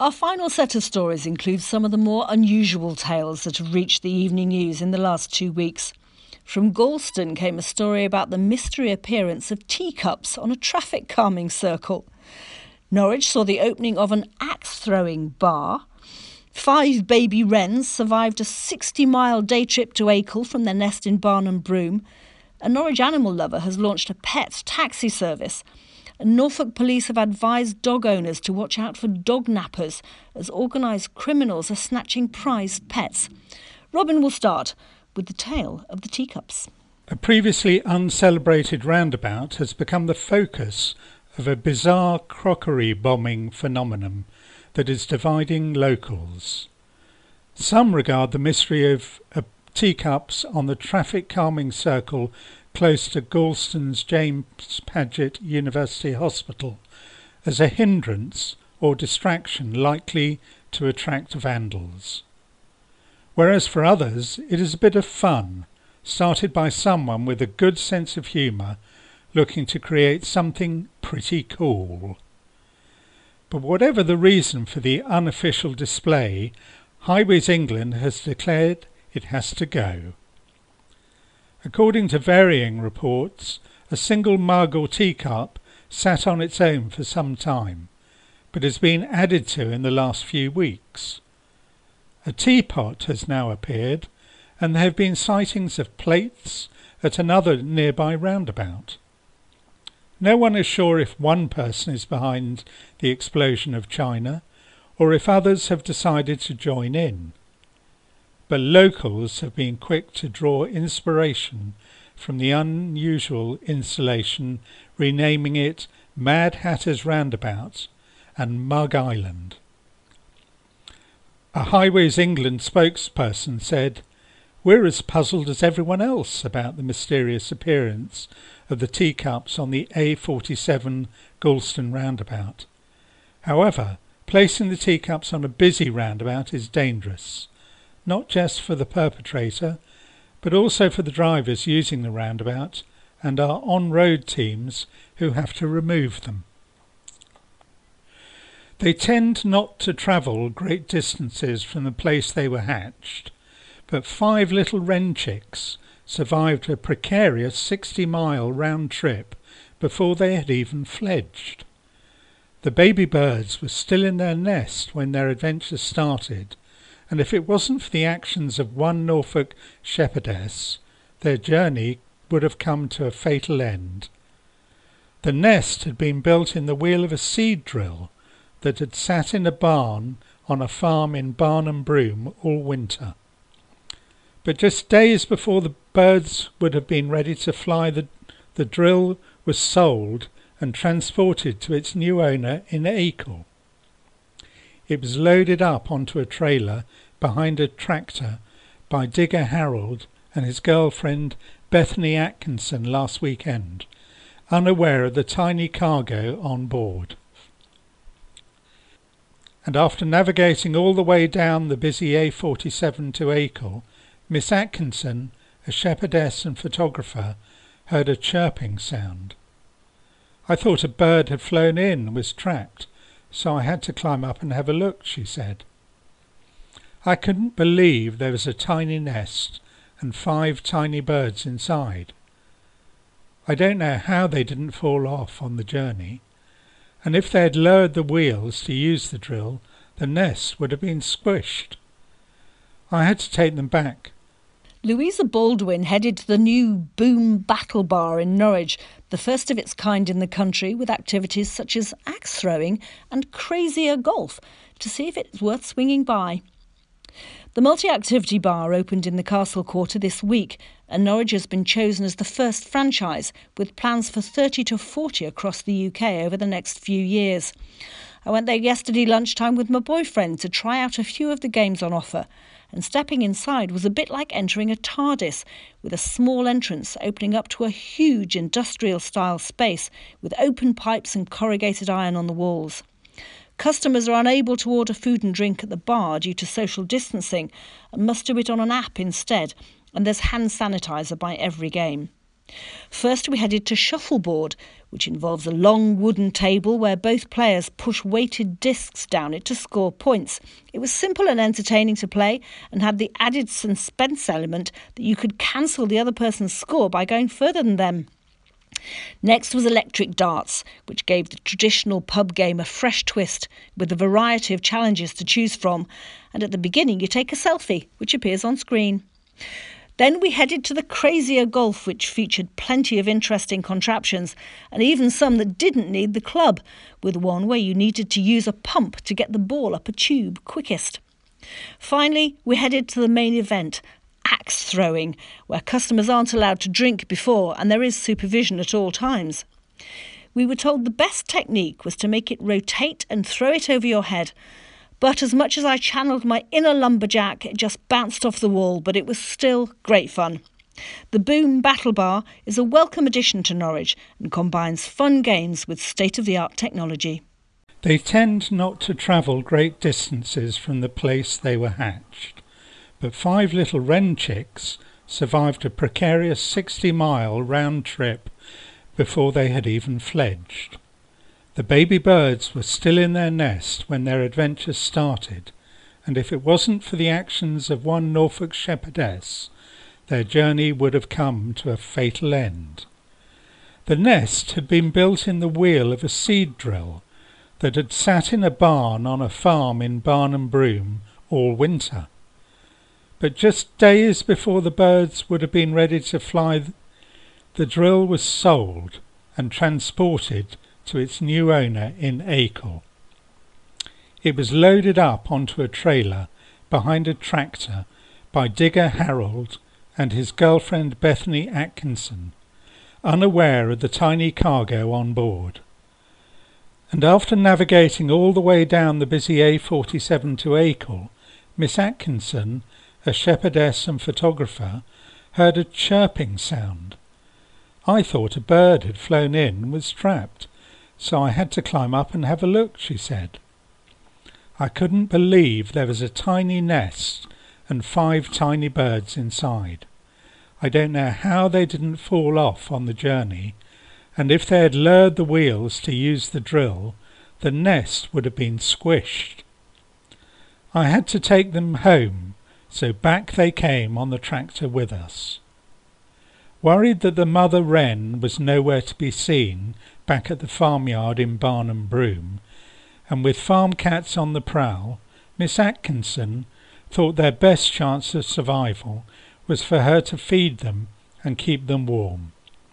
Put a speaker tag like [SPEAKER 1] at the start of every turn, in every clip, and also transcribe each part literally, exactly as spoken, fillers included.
[SPEAKER 1] Our final set of stories includes some of the more unusual tales that have reached the evening news in the last two weeks. From Galston came a story about the mystery appearance of teacups on a traffic calming circle. Norwich saw the opening of an axe-throwing bar. Five baby wrens survived a sixty-mile day trip to Acle from their nest in Barnham Broom. A Norwich animal lover has launched a pet taxi service. And Norfolk police have advised dog owners to watch out for dog nappers as organised criminals are snatching prized pets. Robin will start with the tale of the teacups.
[SPEAKER 2] A previously uncelebrated roundabout has become the focus of a bizarre crockery bombing phenomenon that is dividing locals. Some regard the mystery of uh, teacups on the traffic calming circle close to Galston's James Paget University Hospital as a hindrance or distraction likely to attract vandals. Whereas for others it is a bit of fun, started by someone with a good sense of humour looking to create something pretty cool. But whatever the reason for the unofficial display, Highways England has declared it has to go. According to varying reports, a single mug or teacup sat on its own for some time, but has been added to in the last few weeks. A teapot has now appeared, and there have been sightings of plates at another nearby roundabout. No one is sure if one person is behind the explosion of China, or if others have decided to join in. But locals have been quick to draw inspiration from the unusual installation, renaming it Mad Hatter's Roundabout and Mug Island. A Highways England spokesperson said, "We're as puzzled as everyone else about the mysterious appearance of the teacups on the A forty-seven Galston roundabout. However, placing the teacups on a busy roundabout is dangerous, not just for the perpetrator, but also for the drivers using the roundabout and our on-road teams who have to remove them. They tend not to travel great distances from the place they were hatched, but five little wren chicks survived a precarious sixty-mile round trip before they had even fledged. The baby birds were still in their nest when their adventure started, and if it wasn't for the actions of one Norfolk shepherdess, their journey would have come to a fatal end. The nest had been built in the wheel of a seed drill that had sat in a barn on a farm in Barnham Broom all winter. But just days before the birds would have been ready to fly, the, the drill was sold and transported to its new owner in Acle. It was loaded up onto a trailer behind a tractor by digger Harold and his girlfriend Bethany Atkinson last weekend, unaware of the tiny cargo on board. And after navigating all the way down the busy A forty-seven to Acle, Miss Atkinson, a shepherdess and photographer, heard a chirping sound. "I thought a bird had flown in and was trapped, so I had to climb up and have a look," she said. "I couldn't believe there was a tiny nest and five tiny birds inside. I don't know how they didn't fall off on the journey, and if they had lowered the wheels to use the drill, the nest would have been squished. I had to take them back."
[SPEAKER 1] Louisa Baldwin headed to the new Boom Battle Bar in Norwich, the first of its kind in the country, with activities such as axe throwing and crazier golf, to see if it's worth swinging by. The multi-activity bar opened in the Castle Quarter this week, and Norwich has been chosen as the first franchise, with plans for thirty to forty across the U K over the next few years. I went there yesterday lunchtime with my boyfriend to try out a few of the games on offer, and stepping inside was a bit like entering a TARDIS, with a small entrance opening up to a huge industrial-style space with open pipes and corrugated iron on the walls. Customers are unable to order food and drink at the bar due to social distancing and must do it on an app instead, and there's hand sanitizer by every game. First we headed to shuffleboard, which involves a long wooden table where both players push weighted discs down it to score points. It was simple and entertaining to play and had the added suspense element that you could cancel the other person's score by going further than them. Next was electric darts, which gave the traditional pub game a fresh twist with a variety of challenges to choose from, and at the beginning you take a selfie, which appears on screen. Then we headed to the Crazier Golf, which featured plenty of interesting contraptions, and even some that didn't need the club, with one where you needed to use a pump to get the ball up a tube quickest. Finally, we headed to the main event, axe throwing, where customers aren't allowed to drink before and there is supervision at all times. We were told the best technique was to make it rotate and throw it over your head. But as much as I channeled my inner lumberjack, it just bounced off the wall, but it was still great fun. The Boom Battle Bar is a welcome addition to Norwich and combines fun games with state-of-the-art technology.
[SPEAKER 2] They tend not to travel great distances from the place they were hatched, but five little wren chicks survived a precarious sixty-mile round trip before they had even fledged. The baby birds were still in their nest when their adventure started, and if it wasn't for the actions of one Norfolk shepherdess, their journey would have come to a fatal end. The nest had been built in the wheel of a seed drill that had sat in a barn on a farm in Barnham Broom all winter. But just days before the birds would have been ready to fly, the drill was sold and transported to its new owner in Acle. It was loaded up onto a trailer behind a tractor by digger Harold and his girlfriend Bethany Atkinson, unaware of the tiny cargo on board. And after navigating all the way down the busy A forty-seven to Acle, Miss Atkinson, a shepherdess and photographer, heard a chirping sound. I thought a bird had flown in and was trapped, so I had to climb up and have a look, she said. I couldn't believe there was a tiny nest and five tiny birds inside. I don't know how they didn't fall off on the journey, and if they had lowered the wheels to use the drill, the nest would have been squished. I had to take them home, so back they came on the tractor with us. Worried that the mother wren was nowhere to be seen back at the farmyard in Barnham Broom, and with farm cats on the prowl, Miss Atkinson thought their best chance of survival was for her to feed them and keep them warm.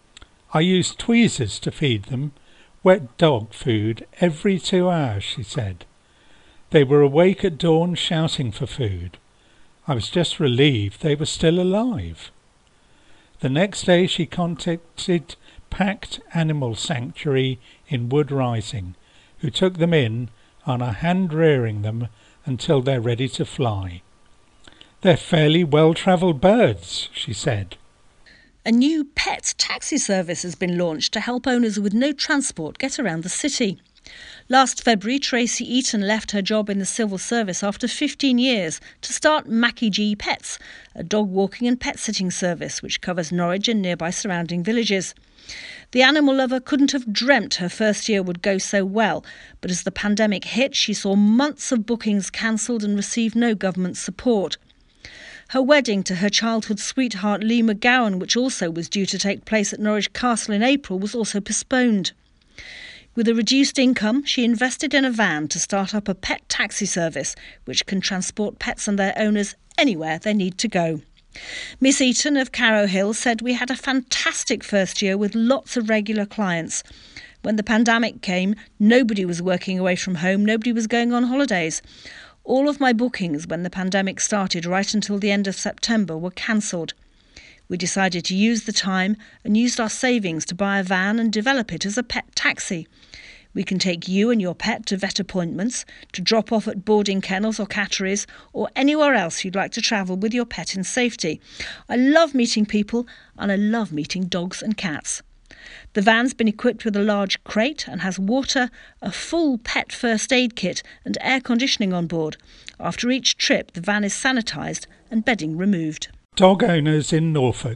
[SPEAKER 2] I used tweezers to feed them, wet dog food every two hours, she said. They were awake at dawn shouting for food. I was just relieved they were still alive. The next day she contacted Packed Animal Sanctuary in Wood Rising, who took them in and are hand-rearing them until they're ready to fly. They're fairly well-travelled birds, she said.
[SPEAKER 1] A new pet taxi service has been launched to help owners with no transport get around the city. Last February, Tracy Eaton left her job in the civil service after fifteen years to start Mackie G Pets, a dog walking and pet sitting service which covers Norwich and nearby surrounding villages. The animal lover couldn't have dreamt her first year would go so well, but as the pandemic hit, she saw months of bookings cancelled and received no government support. Her wedding to her childhood sweetheart Lee McGowan, which also was due to take place at Norwich Castle in April, was also postponed. With a reduced income, she invested in a van to start up a pet taxi service, which can transport pets and their owners anywhere they need to go. Miss Eaton of Carrow Hill said, "We had a fantastic first year with lots of regular clients. When the pandemic came, nobody was working away from home, nobody was going on holidays. All of my bookings when the pandemic started right until the end of September were cancelled. We decided to use the time and used our savings to buy a van and develop it as a pet taxi. We can take you and your pet to vet appointments, to drop off at boarding kennels or catteries, or anywhere else you'd like to travel with your pet in safety. I love meeting people and I love meeting dogs and cats." The van's been equipped with a large crate and has water, a full pet first aid kit and air conditioning on board. After each trip, the van is sanitised and bedding removed.
[SPEAKER 2] Dog owners in Norfolk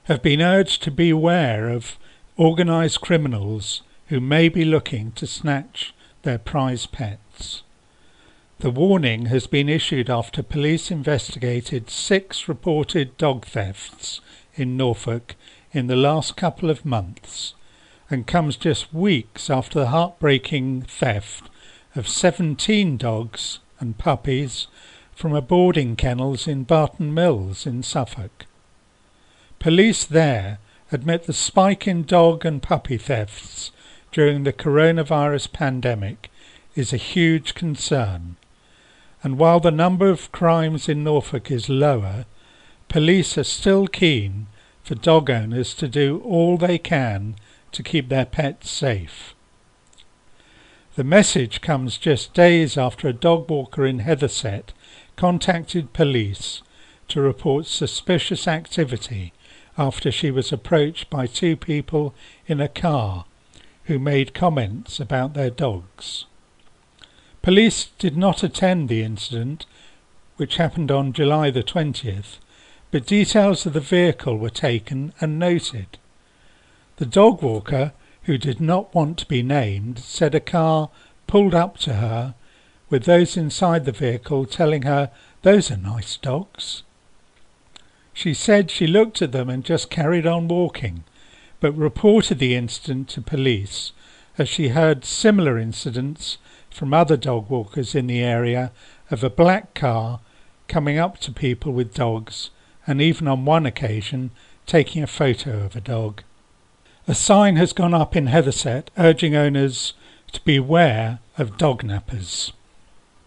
[SPEAKER 2] have been urged to beware of organised criminals who may be looking to snatch their prize pets. The warning has been issued after police investigated six reported dog thefts in Norfolk in the last couple of months, and comes just weeks after the heartbreaking theft of seventeen dogs and puppies from a boarding kennels in Barton Mills in Suffolk. Police there admit the spike in dog and puppy thefts during the coronavirus pandemic is a huge concern, and while the number of crimes in Norfolk is lower, police are still keen for dog owners to do all they can to keep their pets safe. The message comes just days after a dog walker in Heatherset contacted police to report suspicious activity after she was approached by two people in a car who made comments about their dogs. Police did not attend the incident, which happened on July the twentieth, but details of the vehicle were taken and noted. The dog walker, who did not want to be named, said a car pulled up to her, with those inside the vehicle telling her, "Those are nice dogs." She said she looked at them and just carried on walking, but reported the incident to police as she heard similar incidents from other dog walkers in the area of a black car coming up to people with dogs, and even on one occasion taking a photo of a dog. A sign has gone up in Heatherset urging owners to beware of dog nappers.